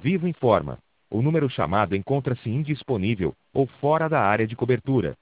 Vivo informa. O número chamado encontra-se indisponível ou fora da área de cobertura.